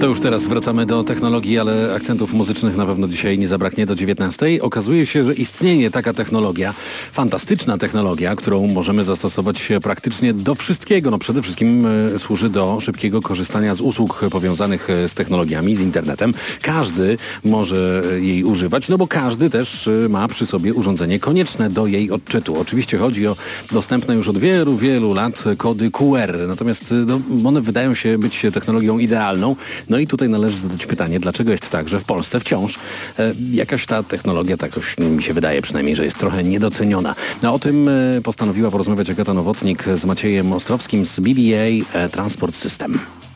To już teraz wracamy do technologii, ale akcentów muzycznych na pewno dzisiaj nie zabraknie do 19:00. Okazuje się, że istnieje taka technologia, fantastyczna technologia, którą możemy zastosować praktycznie do wszystkiego. No przede wszystkim służy do szybkiego korzystania z usług powiązanych z technologiami, z internetem. Każdy może jej używać, no bo każdy też ma przy sobie urządzenie konieczne do jej odczytu. Oczywiście chodzi o dostępne już od wielu, wielu lat kody QR. Natomiast one wydają się być technologią idealną. No i tutaj należy zadać pytanie, dlaczego jest tak, że w Polsce wciąż jakaś ta technologia, tak już mi się wydaje przynajmniej, że jest trochę niedoceniona. No, o tym postanowiła porozmawiać Agata Nowotnik z Maciejem Ostrowskim z BBA Transport System.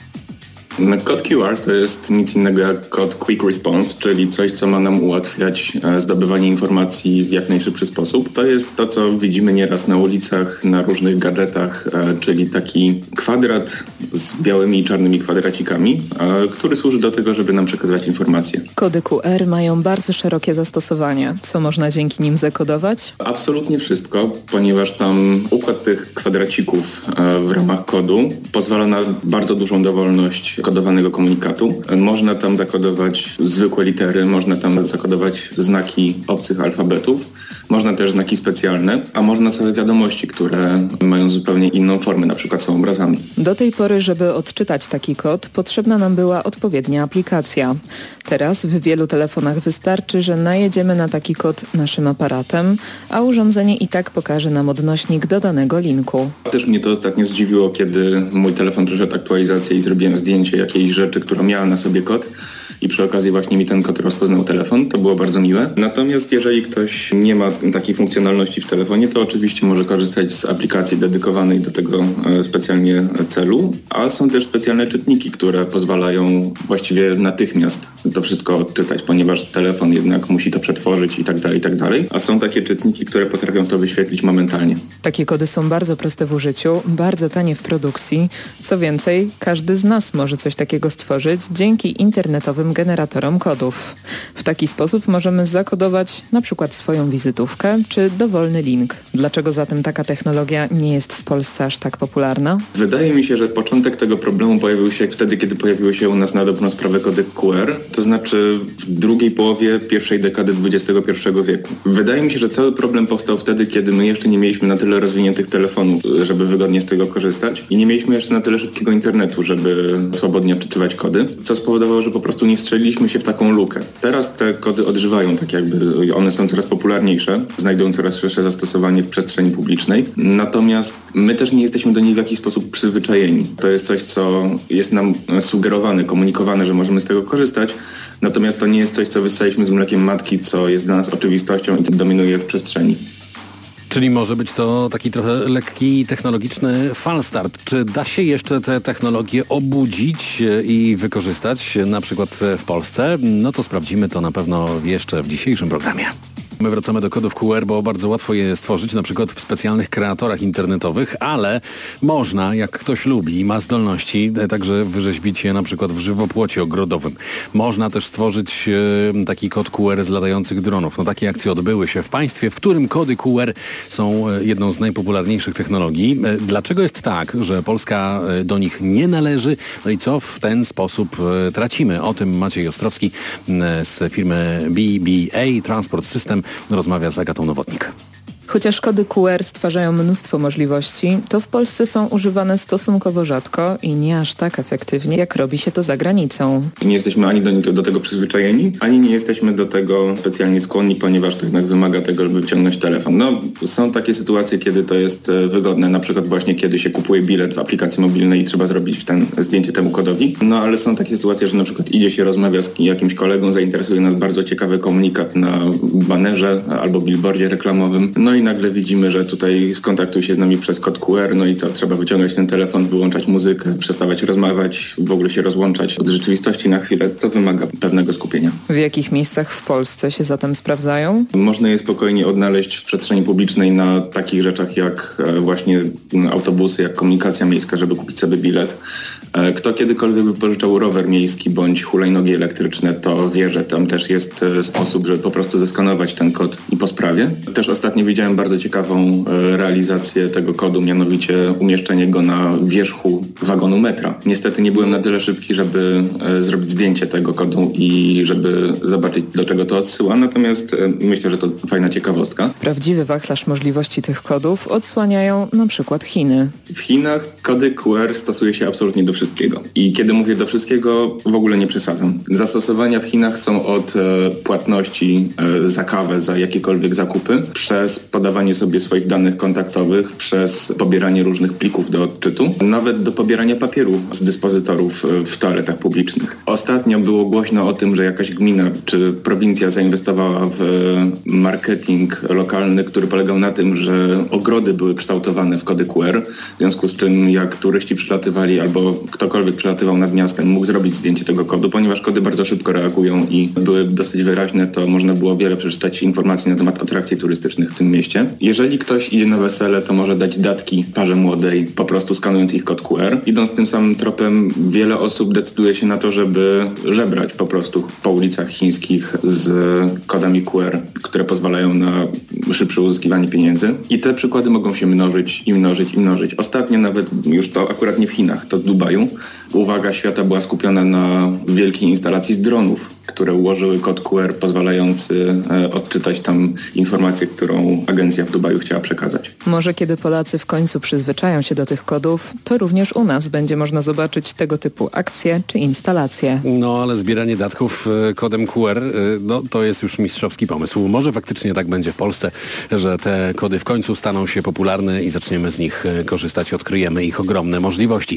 Kod QR to jest nic innego jak kod Quick Response, czyli coś, co ma nam ułatwiać zdobywanie informacji w jak najszybszy sposób. To jest to, co widzimy nieraz na ulicach, na różnych gadżetach, czyli taki kwadrat z białymi i czarnymi kwadracikami, który służy do tego, żeby nam przekazywać informacje. Kody QR mają bardzo szerokie zastosowanie. Co można dzięki nim zakodować? Absolutnie wszystko, ponieważ tam układ tych kwadracików w ramach kodu pozwala na bardzo dużą dowolność kodowanego komunikatu. Można tam zakodować zwykłe litery, można tam zakodować znaki obcych alfabetów, można też znaki specjalne, a można całe wiadomości, które mają zupełnie inną formę, na przykład są obrazami. Do tej pory, żeby odczytać taki kod, potrzebna nam była odpowiednia aplikacja. Teraz w wielu telefonach wystarczy, że najedziemy na taki kod naszym aparatem, a urządzenie i tak pokaże nam odnośnik do danego linku. Też mnie to ostatnio zdziwiło, kiedy mój telefon przeszedł aktualizację i zrobiłem zdjęcie jakiejś rzeczy, która miała na sobie kod. I przy okazji właśnie mi ten kod rozpoznał telefon. To było bardzo miłe. Natomiast jeżeli ktoś nie ma takiej funkcjonalności w telefonie, to oczywiście może korzystać z aplikacji dedykowanej do tego specjalnie celu. A są też specjalne czytniki, które pozwalają właściwie natychmiast to wszystko odczytać, ponieważ telefon jednak musi to przetworzyć i tak dalej. A są takie czytniki, które potrafią to wyświetlić momentalnie. Takie kody są bardzo proste w użyciu, bardzo tanie w produkcji. Co więcej, każdy z nas może coś takiego stworzyć dzięki internetowym generatorom kodów. W taki sposób możemy zakodować na przykład swoją wizytówkę czy dowolny link. Dlaczego zatem taka technologia nie jest w Polsce aż tak popularna? Wydaje mi się, że początek tego problemu pojawił się wtedy, kiedy pojawiły się u nas na dobrą sprawę kody QR, to znaczy w drugiej połowie pierwszej dekady XXI wieku. Wydaje mi się, że cały problem powstał wtedy, kiedy my jeszcze nie mieliśmy na tyle rozwiniętych telefonów, żeby wygodnie z tego korzystać i nie mieliśmy jeszcze na tyle szybkiego internetu, żeby swobodnie odczytywać kody, co spowodowało, że po prostu nie strzeliliśmy się w taką lukę. Teraz te kody odżywają, tak jakby one są coraz popularniejsze, znajdują coraz szersze zastosowanie w przestrzeni publicznej. Natomiast my też nie jesteśmy do nich w jakiś sposób przyzwyczajeni. To jest coś, co jest nam sugerowane, komunikowane, że możemy z tego korzystać. Natomiast to nie jest coś, co wyssaliśmy z mlekiem matki, co jest dla nas oczywistością i dominuje w przestrzeni. Czyli może być to taki trochę lekki technologiczny falstart. Czy da się jeszcze te technologie obudzić i wykorzystać na przykład w Polsce? No to sprawdzimy to na pewno jeszcze w dzisiejszym programie. My wracamy do kodów QR, bo bardzo łatwo je stworzyć, na przykład w specjalnych kreatorach internetowych, ale można, jak ktoś lubi i ma zdolności, także wyrzeźbić je na przykład w żywopłocie ogrodowym. Można też stworzyć taki kod QR z latających dronów. No takie akcje odbyły się w państwie, w którym kody QR są jedną z najpopularniejszych technologii. Dlaczego jest tak, że Polska do nich nie należy? No i co w ten sposób tracimy? O tym Maciej Ostrowski z firmy BBA Transport System rozmawia z Agatą Nowotnik. Chociaż kody QR stwarzają mnóstwo możliwości, to w Polsce są używane stosunkowo rzadko i nie aż tak efektywnie, jak robi się to za granicą. Nie jesteśmy ani do tego przyzwyczajeni, ani nie jesteśmy do tego specjalnie skłonni, ponieważ to jednak wymaga tego, żeby wyciągnąć telefon. No, są takie sytuacje, kiedy to jest wygodne, na przykład właśnie kiedy się kupuje bilet w aplikacji mobilnej i trzeba zrobić zdjęcie temu kodowi. No, ale są takie sytuacje, że na przykład idzie się, rozmawia z jakimś kolegą, zainteresuje nas bardzo ciekawy komunikat na banerze albo billboardzie reklamowym. No i nagle widzimy, że tutaj skontaktuj się z nami przez kod QR, no i co, trzeba wyciągać ten telefon, wyłączać muzykę, przestawać rozmawiać, w ogóle się rozłączać od rzeczywistości na chwilę. To wymaga pewnego skupienia. W jakich miejscach w Polsce się zatem sprawdzają? Można je spokojnie odnaleźć w przestrzeni publicznej na takich rzeczach jak właśnie autobusy, jak komunikacja miejska, żeby kupić sobie bilet. Kto kiedykolwiek wypożyczał rower miejski bądź hulajnogi elektryczne, to wie, że tam też jest sposób, żeby po prostu zeskanować ten kod i po sprawie. Też ostatnio widziałem bardzo ciekawą realizację tego kodu, mianowicie umieszczenie go na wierzchu wagonu metra. Niestety nie byłem na tyle szybki, żeby zrobić zdjęcie tego kodu i żeby zobaczyć, do czego to odsyła, natomiast myślę, że to fajna ciekawostka. Prawdziwy wachlarz możliwości tych kodów odsłaniają na przykład Chiny. W Chinach kody QR stosuje się absolutnie do wszystkiego. I kiedy mówię do wszystkiego, w ogóle nie przesadzam. Zastosowania w Chinach są od płatności za kawę, za jakiekolwiek zakupy, przez podawanie sobie swoich danych kontaktowych, przez pobieranie różnych plików do odczytu, nawet do pobierania papieru z dyspozytorów w toaletach publicznych. Ostatnio było głośno o tym, że jakaś gmina czy prowincja zainwestowała w marketing lokalny, który polegał na tym, że ogrody były kształtowane w kody QR, w związku z czym jak turyści przylatywali albo ktokolwiek przylatywał nad miastem, mógł zrobić zdjęcie tego kodu, ponieważ kody bardzo szybko reagują i były dosyć wyraźne, to można było wiele przeczytać informacji na temat atrakcji turystycznych w tym mieście. Jeżeli ktoś idzie na wesele, to może dać datki parze młodej, po prostu skanując ich kod QR. Idąc tym samym tropem, wiele osób decyduje się na to, żeby żebrać po prostu po ulicach chińskich z kodami QR, które pozwalają na szybsze uzyskiwanie pieniędzy. I te przykłady mogą się mnożyć i mnożyć i mnożyć. Ostatnio nawet, już to akurat nie w Chinach, to w Dubaju, uwaga świata była skupiona na wielkiej instalacji z dronów, które ułożyły kod QR pozwalający odczytać tam informację, którą agencja w Dubaju chciała przekazać. Może kiedy Polacy w końcu przyzwyczają się do tych kodów, to również u nas będzie można zobaczyć tego typu akcje czy instalacje. No ale zbieranie datków kodem QR, no to jest już mistrzowski pomysł. Może faktycznie tak będzie w Polsce, że te kody w końcu staną się popularne i zaczniemy z nich korzystać, odkryjemy ich ogromne możliwości.